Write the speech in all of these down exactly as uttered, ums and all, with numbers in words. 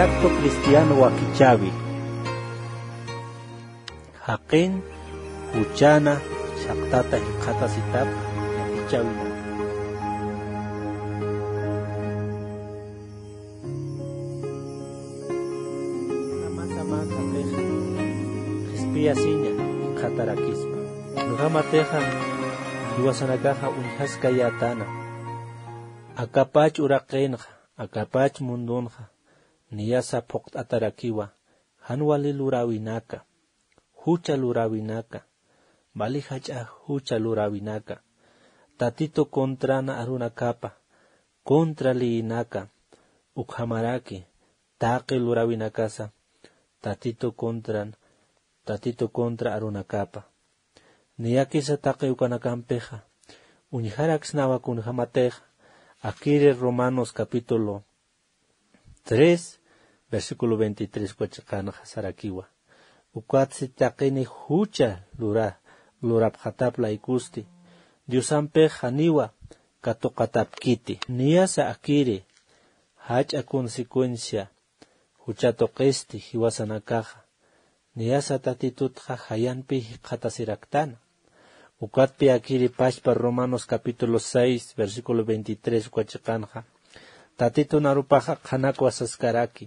contacto cristiano wakichavi. Hakin, huchana, shaktata hikata sitap, wakichavi. Nama-sama kateja, respia sinya, hikata rakispa. Nuhamateja, hiwasanakaja unhaska yatana. Akapach urakenja, akapach mundunja. Niyasa pokt atarakiwa, hanwali lurawinaka, hucha lurawinaka, bali hacha hucha lurawinaka, tatito kontrana arunakapa, kontra liinaka, ukhamaraki, taqi lurawinakasa, tatito kontran, tatito kontra arunakapa. Niyakisa taqi ukanakampeja, uniharax nawakun hamateja, akire Romanos capítulo tres, versículo veintitrés, cuachacana hasarakiwa. Ukwatsi taqini hucha lura, luraphatap laikusti. Diusampe haniwa, katokatapkiti. Niyasa akiri, hacha consecuencia, hucha toqesti, hiwasanakaja. Niyasa tatitutja hayanpi hiqatasiraktana. Ukwatpi akiri pashpa Romanos capítulo seis, versículo veintitrés, cuachacanja. Tatito narupaja kanakwa saskaraki.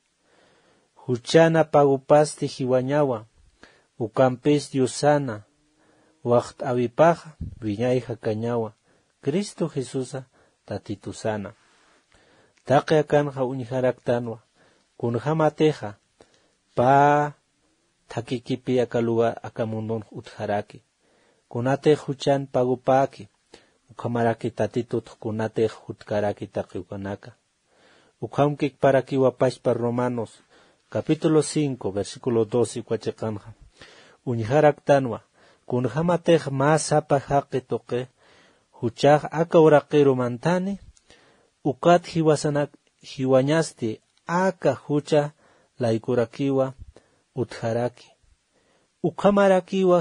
Huchana pagupasti hiwañawa. Ukampis diosana. Wacht avipaja. Viñaija kañawa. Cristo Jesusa tatito sana. Taqe akanja uniharaktanwa. Kunhamateja. Pa takikipi akaluga akamundon utharaki. Kunate huchan pagupaki. Ukamaraki tatito tukunate hutkaraki takiukanaka. Ukamkik paraki wapashpa Romanos, capítulo cinco, versículo doce, cuachekanja. Unharak tanwa, kunhamatej masapa haqe toque, huchaj aka uraqiru mantani, ukat hiwasanak hiwañasti aka hucha laikurakiwa utharaki. Ukamarakiwa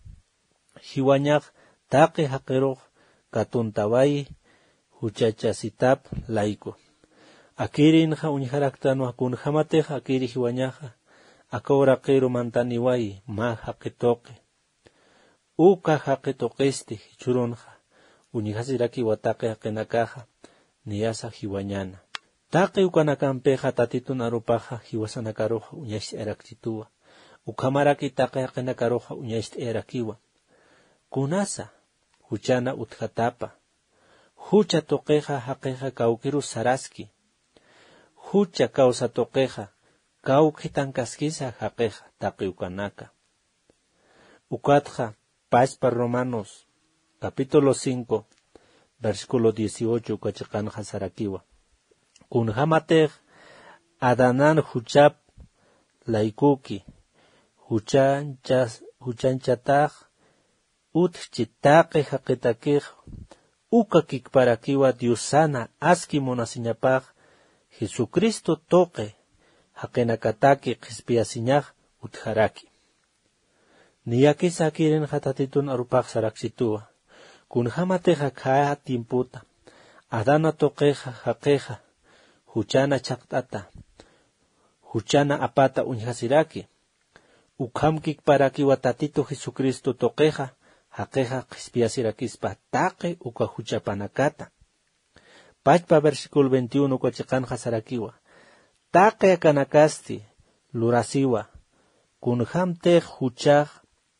hiwañaj taqi haqiroj, katuntabai, huchachasitap, laiko. Akiri inja uniharaktano akun hamateja akiri hiwañaja, akora qiru mantaniwai, ma haqitoque. Uka haqitoquesti, churunja, unihasiraki wataqe haqinakaja, niyasa hiwañana. Taqe ukanakampeja tatitun arupaja, hiwasanakaroja uñash eraktituwa. Ukamaraki taqe haqinakaroja uñash erakiwa. Kunasa, huchana uthatapa. Hucha toqueja haqeja kaukiru saraski. Hucha causa toqueja kaukitan kaskisa haqeja taqiukanaka. Ukatja pashpa Romanos capítulo cinco versículo dieciocho kachakanja sarakiwa. Kunhamatej adanan huchap laikuki. Huchanchas huchanchataj ut chitaqe haqitaqej uka kikparakiwa diosana aski monasiñapaj Jesucristo toque haqinakataki qispiasiñaj utharaki. Niyaki sakirin hatatitun arupaj saraksituwa. Kunhamateja kaya timputa. Adana toqueja haqeja. Huchana chaqtata. Huchana apata unhasiraki. Ukham kikparakiwa tatito Jesucristo toqueja. Haqeja qispiasirakispa taqe uka huchapanakata. Pachpa versículo veintiuno kuachikanja sarakiwa. Taqe akanakasti lurasiwa. Kunhamtej huchaj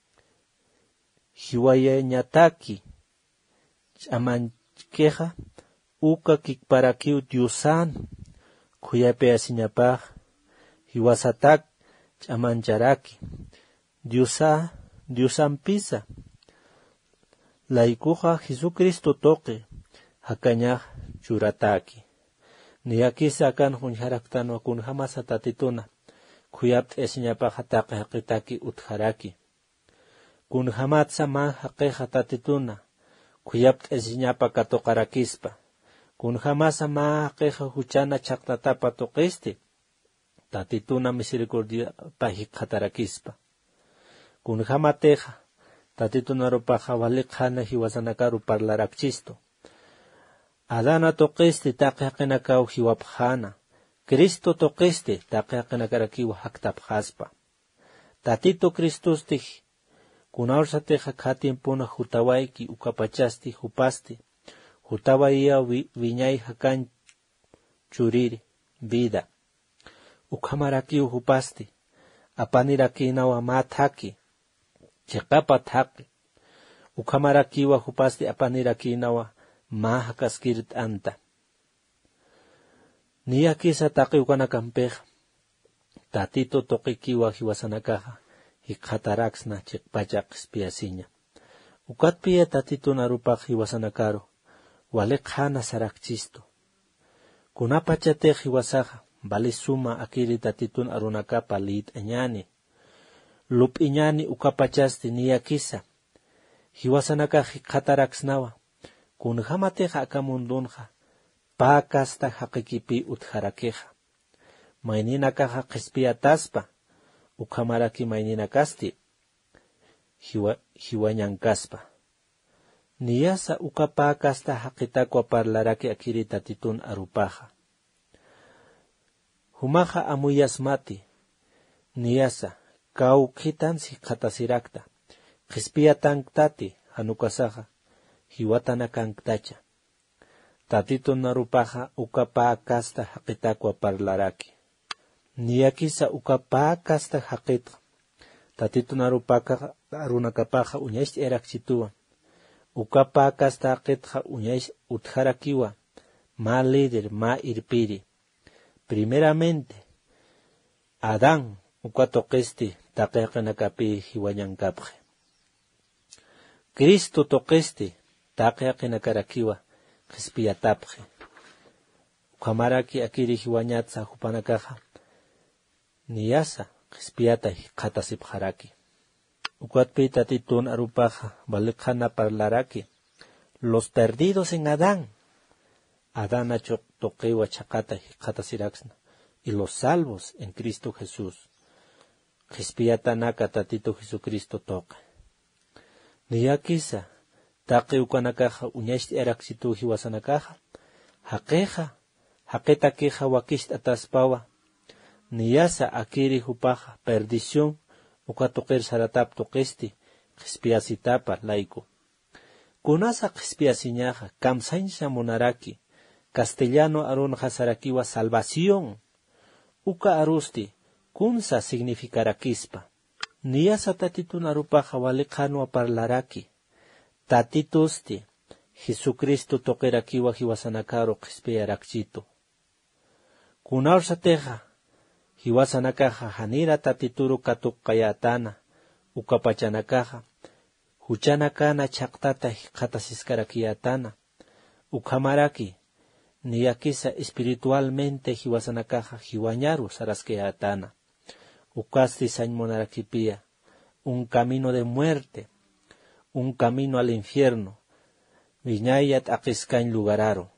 hiwayañataki. Chamankeja uka kikparakiw diusan. Kuyapeasiñapaj hiwasatak chamancharaki. Diusa, diusan pisa. Laikuja Jesucristo toque, hakañaj churataki. Niyakisa akan hunjaraktano akun hamasa tatituna, kuyapt esiñapa hatake hakitaki utharaki. Kun hamatsa ma hakeja tatituna, kuyapt esiñapa katokarakispa. Kun hamasa ma hakeja huchana chaktatapa toqesti, tatituna misericordia pahik hatarakispa. Kun hamateja, tatituna rupaja valik hana hiwasanakaru parlarakchisto. Adana toqesti taqi haqinakaw hiwapjana, Cristo toqueste taqiaqinakarakiwa haktapjaspa. Tatito Cristosti kunawsateja katiempuna hutawaiki ukapachasti hupasti. Hutawaiya viñay hakan churiri vida. Ukamaraki hupasti. Apaniraki nawa mataki. Chekapa taki. Ukamarakiwa hupasti apaniraki nawa mahakaskirit anta. Niyakisa taki ukanakampej. Tatito toqikiwa hiwasanakaja. Hikataraxna chekpachak spiasiña. Ukatpia tatito narupak hiwasanakaro. Wale khana sarakchisto. Kunapachate hiwasaja. Vale suma akiri tatitun arunaka palit eñani. Lup iñani ukapachasti niyakisa. Hiwasanaka hikataraxnawa. Kunjamateja akamundunja. Pakasta hakikipi utjarakeja. Maininakaja qispiataspa. Ukamaraki maininakasti. Hiwa, hiwañankaspa. Niyasa ukapakasta hakitakwa parlaraki akiri tatitun arupaja. Humaja amuyasmati. Niyasa kau kitansi katasirakta. Qispiatanktati hanukasaja. Hiwatanakanktacha. Tatitun narupaja ukapakasta hakitakwa parlaraki. Niyakisa ukapakasta hakitqa. Tatitun narupaka arunakapaja uñash erakchituwa. Ukapakasta hakitqa uñash utjarakiwa. Ma líder, ma irpiri. Primeramente, Adán ukatoqesti taqiaqinakapi hiwañankapje. Cristo toqesti taqiaqinakarakiwa qispiyatapje. Ukamaraki akiri hiwañatsa hupanakaja. Niyasa qispiyata qatasipjaraki. Ukatpi tatitun arupaja valikana parlaraki. Los perdidos en Adán. Adán achok toqewa chakata qatasiraxna. Y los salvos en Cristo Jesús. Qispiyata naka tatito Jesucristo toqa. Niyakisa taqi ukanakaja uñash eraksitu hiwasanakaja. Hakeja. Haketa keja wakisht ataspawa. Niyasa akiri hupaja perdición. Ukatoqer saratap toqesti. Qispiyasitapa laiko. Kunasa qispiyasiñaja kamsainsa monaraki. Castellano arunja sarakiwa salvación. Uka arusti. Kunsa significarakispa. Niyasa tatitun arupaja walikhanwa parlaraki. Tatitusti. Jesucristo toqerakiwa hiwasanakaro qispiyarakchito. Kunawsateja. Hiwasanakaja hanira tatituru katukayatana. Ukapachanakaja. Huchanakana chaktata qatasiscarakiyatana. Ukamaraki. Niyakisa espiritualmente hiwasanakaja hiwañaru saraskeyatana. Ukasti sañmonarakipia. Un camino de muerte. Un camino al infierno. Viñayat aqiskañ lugararo.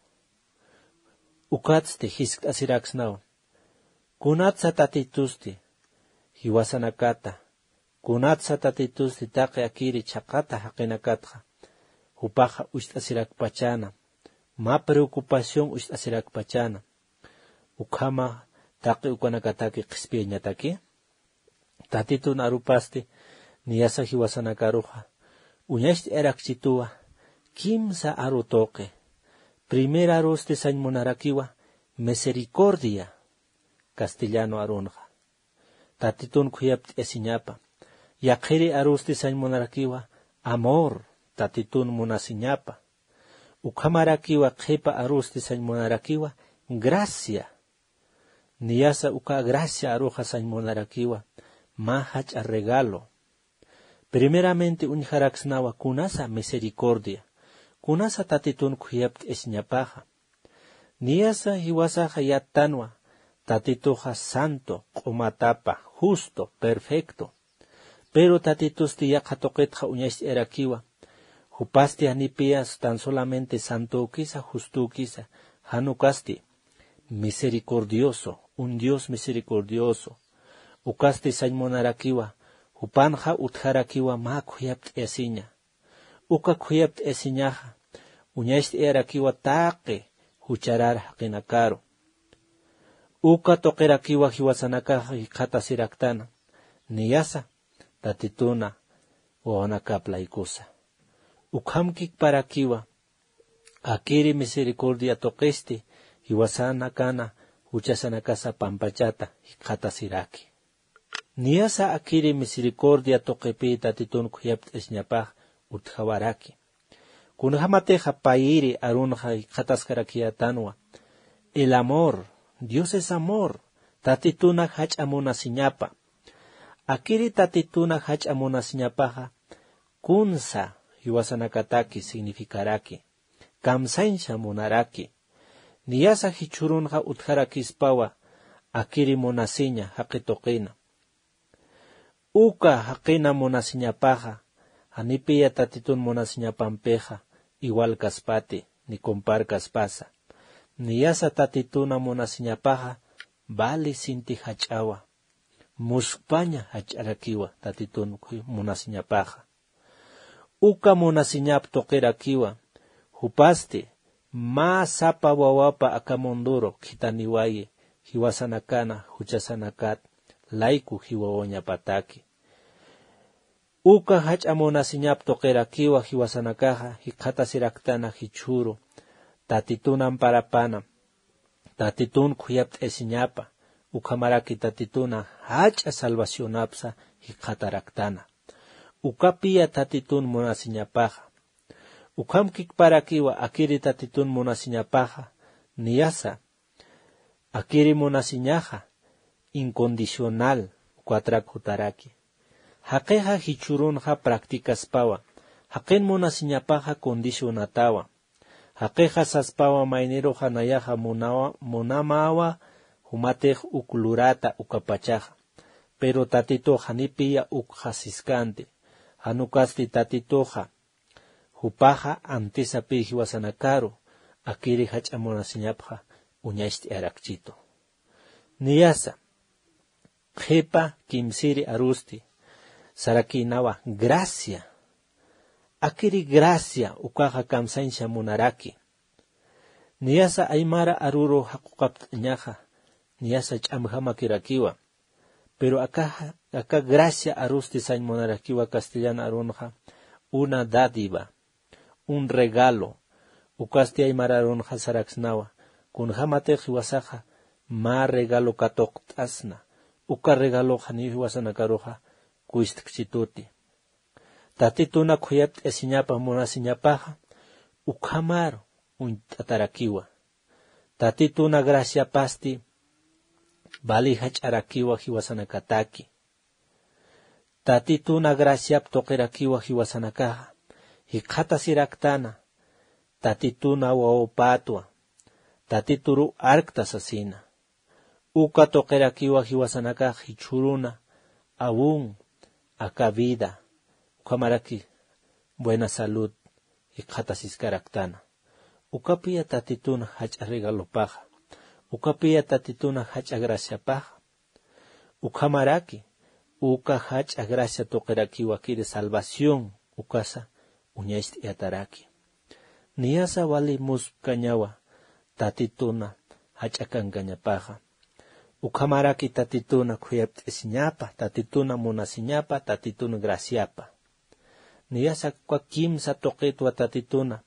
Ukatste hisk asiraxnaw. Kunatsa tatitusti. Hiwasanakata. Kunatsa tatitusti taqi akiri chakata haqinakatja. Hupaja ushtasiraqpachana. Ma preocupación ushtasiraqpachana. Ukama taqi ukanakataki qispiyañataki. Tatitun arupasti niyasa hiwasanakaruja. Uñash erakchituwa. Kimsa arutoque. Primera aruste sañmonarakiwa. Misericordia. Castellano arunja. Tatitun kuyapt esiñapa. Yakiri aruste sañmonarakiwa. Amor. Tatitun munasiñapa. Ukamarakiwa kepa aruste sañmonarakiwa. Gracia. Niyasa uka gracia aruja sañmonarakiwa. Mahach a regalo. Primeramente unjaraxnawa kunasa misericordia. Kunasa tatitun kuyapt esiñapaja. Niyasa hiwasaja yatanwa. Tatituja santo, qomatapa, justo, perfecto. Pero tatitusti yakatoqetja uñash erakiwa. Hupasti anipias tan solamente santo kisa, justo kisa. Hanukasti, misericordioso, un Dios misericordioso. Ukasti sañmonarakiwa. Hupanja utjarakiwa ma kuyapt esiña. Uka kuyapt esiñaja. Uñash erakiwa taqe, hucharar haqinakaro. Uka toqerakiwa hiwasanakaja hikata siraktana. Niyasa tatituna wawanakaplaikusa. Ukhamkik parakiwa akiri misericordia toqesti hiwasanakana huchasanakasa pampachata hikata siraki. Niyasa akiri misericordia toqepi tatitun kuyapt esñapaj utjawaraki. Kunjamateja pairi arunja hikatascarakiatanwa. El amor, Dios es amor. Tatituna hach amuna siñapa. Akiri tatituna hach amuna siñapaja. Kunsa hiwasanakataki significaraki. Kamsainsha munaraki. Niyasa hichurunja utjarakispawa. Akiri monasiña haqitoqina. Uka haqina monasiñapaja. Hanipiya tatitun monasiñapampeja. Igual kaspati, ni compar kaspasa. Niyasa tatituna monasiñapaja, vali sinti hachawa. Mushpaña hacharakiwa tatitun monasiñapaja. Uka monasiñap toqerakiwa, hupasti, ma sapa wawapa akamonduro kitaniwaye, hiwasanakana, huchasanakat, laiku hiwawoñapataki. Uka hach amonasiñap toqerakiwa hiwasanakaja, hikata siraktana hichuru, tatitunan parapana, tatitun kuyapt esiñapa, ukamaraki tatituna hacha salvacionapsa hikataraktana. Ukapia tatitun monasiñapaja. Ukamkik parakiwa akiri tatitun monasiñapaja, niyasa, akiri monasiñaja, incondicional, cuatrakutaraki. Hakeja hichurunja praktikaspawa, haken monasiñapaja condicionatawa. Hakeja saspawa mainero hanayaja munawa, munamawa, humatej ukulurata ukapachaja. Pero tatito hanipia ukhasiskante. Hanukasti tatitoja. Hupaja antisapi hiwasanakaro. Akiri hachamonasiñapja uñashti arakchito. Niyasa. Jepa kimsiri arusti. Sarakinawa gracia. Akiri gracia ukaja kamsainsha munaraki. Niyasa aymara aruro hakukaptñaja. Niyasa chamjama kirakiwa. Pero acá, acá gracia arusti sain monarakiwa castellana arunja. Una dádiva. Un regalo. Ukasti aymara arunja saraksnawa. Kunjamate hiwasaja. Ma regalo katoktasna. Uka regalo jani hiwasanakaroja. Kuistkchituti. Tatituna kuyapt esiñapa monasiñapaja. Ukamar un tatarakiwa. Tatituna gracia pasti. Bali hacharakiwa hiwasanakataki. Tatituna gracia toqerakiwa hiwasanakaja. Hikata siraktana. Tatituna waopatwa. Tatituru arktasasina. Uka toqerakiwa hiwasanakaja hichuruna. Aún. Acá vida. Ukamaraki. Buena salud. Hikatasiskaraktana. Ukapia tatituna hacharregalopaja. Ukapia tatituna hachagraciapaja. Ukamaraki. Uka hachagracia toqerakiwa kiri salvación. Ukasa uñaist yataraki. Niyasa wali muskanyawa. Tatituna hachakangañapaja. Ukamaraki tatituna kuyapt esiñapa, tatituna monasiñapa, tatituna graciapa. Niyasa kwa kimsa toqitwa tatituna.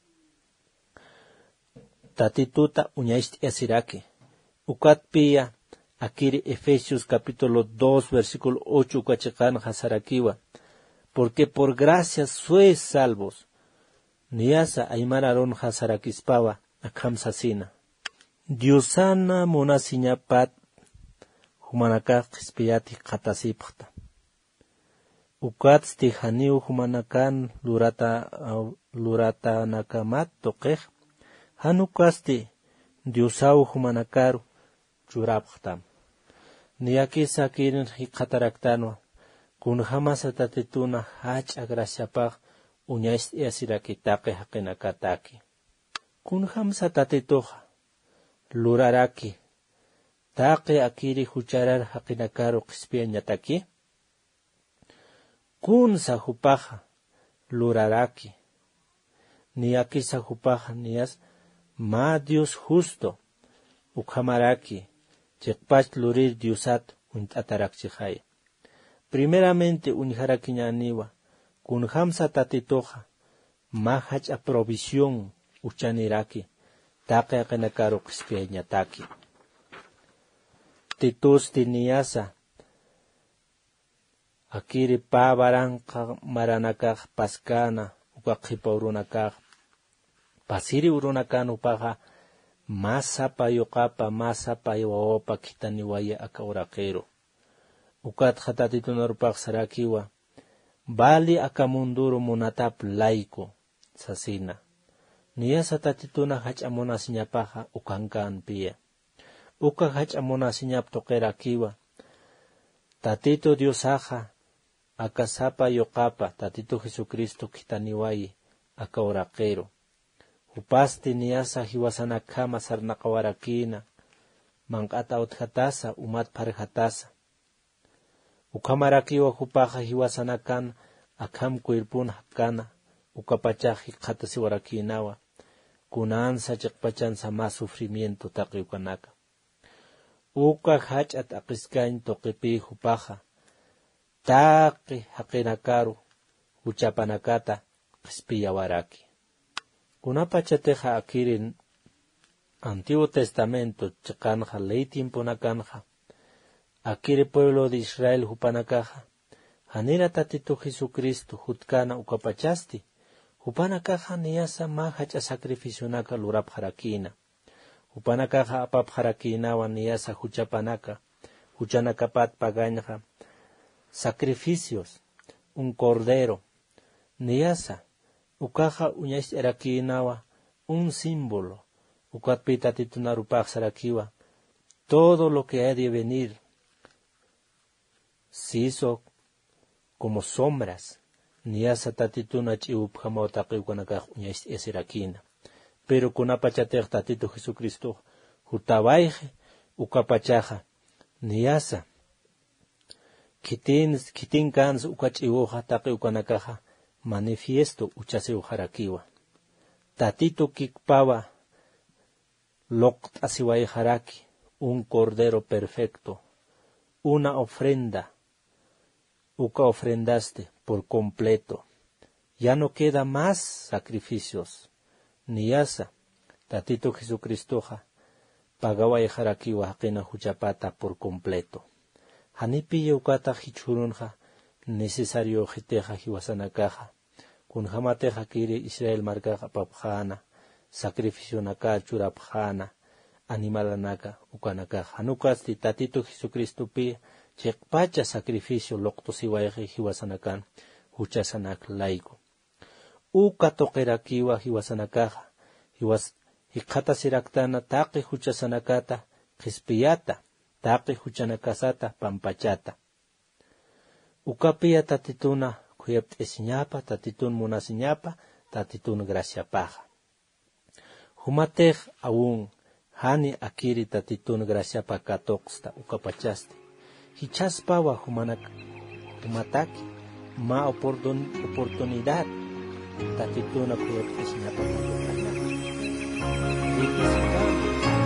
Tatituta uñaist esiraki. Ukat pia akiri Efesios capítulo dos versículo ocho ukachikan hasarakiwa. Porque por gracia sois salvos. Niyasa aymararon hasarakispawa akamsasina. Diosana monasiñapat humanaka qispiyati qatasipqta. Ukatsti haniu humanakan lurata uh, lurata nakamat toqej. Hanukasti diosau humanakaru churapqtam. Niyaki sakirin hiqataraktanwa. Kunhamasa tatituna hacha graciapaq uñaist yasirakitaqi haqinakataki. Kunhamsa tatituqa luraraki. Taqi akiri hucharar haqinakaru qispiañataki. Kunsa hupaja luraraki. Niyakisa hupaja niyas ma Dios justo. Ukhamaraki. Chekpach lurir diosat unt atarakchihaya. Primeramente unijarakiñaniwa, kun hamsa tatitoja, mahach a provisión uchaniraki, taque akenakaro qispiañataki. Titus tiniasa, akiri pabaranqa maranakaq paskana, ukaqipa urunakaq, pasiri urunakan upaqa, masapa yoqapa, masapa yoqapa kitaniwaya akauraqero. Ukat hatatitunarupaq sarakiwa, bali akamunduru munatap laiko, sasina. Niya sa tatituna hachamona sinyapaha ukankaan pia. Uka hachamona sinyap tokerakiwa, tatito Diosaha, akasapa yokapa, tatito Jesucristo kitaniwayi, akauraqero. Upasti niyasa hiwasanakama sarnakawarakina, mangkata uthatasa, umat parhatasa. Ukamarakiwa hupaha hiwasanakan, akam kuirpun hakana, ukapachahi katasiwarakinawa, kunansa chakpachansa más sufrimiento taqiukanaka. Uka hachat aqiskain toqipi hupaha, taqi haqinakaru, huchapanakata, qispiyawaraki. Kunapachateja akirin Antiguo Testamento chakanja ley tiempo nakanja, akiri pueblo de Israel hupanakaja, hanira tatito Jesucristo hutkana ukapachasti, hupanakaja niyasa mahacha sacrificio naka lurap harakina, hupanakaja apap harakina wa niyasa huchapanaka, huchanakapat paganja, sacrificios, un cordero, niyasa, ukaja uñais erakinawa, un símbolo, ukatpita titunarupak sarakiwa, todo lo que ha de venir se hizo como sombras, niyasa tatituna chiupjamotaqeukanakaj uñais eserakina. Pero kunapachatej tatito Jesucristo, hutabaije, ukapachaja, niyasa, kitin, kitin kans ukachiuja taqeukanakaja, manifiesto uchaseu harakiwa. Tatito kikpawa lokt asiwai haraki, un cordero perfecto, una ofrenda, uka ofrendaste por completo. Ya no queda más sacrificios. Niyasa, tatito Jesucristoja, pagawai harakiwa hakina huchapata por completo. Hanipi yukata hichurunja, necesario jiteja hiwasanakaja, kun hamateja kiri Israel markaja papjana, sacrificio naka churapjana, animalanaka ukanakaja. Hanukasti tatito Jesucristo pi, chekpacha sacrificio lokto siwayaje hiwasanakan, huchasanak laiko. Uka tokerakiwa hiwasanakaja, hiwas hikata siraktana taqi huchasanakata, qispiyata, taqi huchanakasata, pampachata. Ukapia tatituna kuyapt esiñapa, tatitun munasiñapa, tatitun graciapaja. Humatej aún hani akiri tatitun graciapa katoxta ukapachasti. Hichaspawa humanak humataki ma oportun, oportunidad tatituna kuyapt esiñapa katoxta.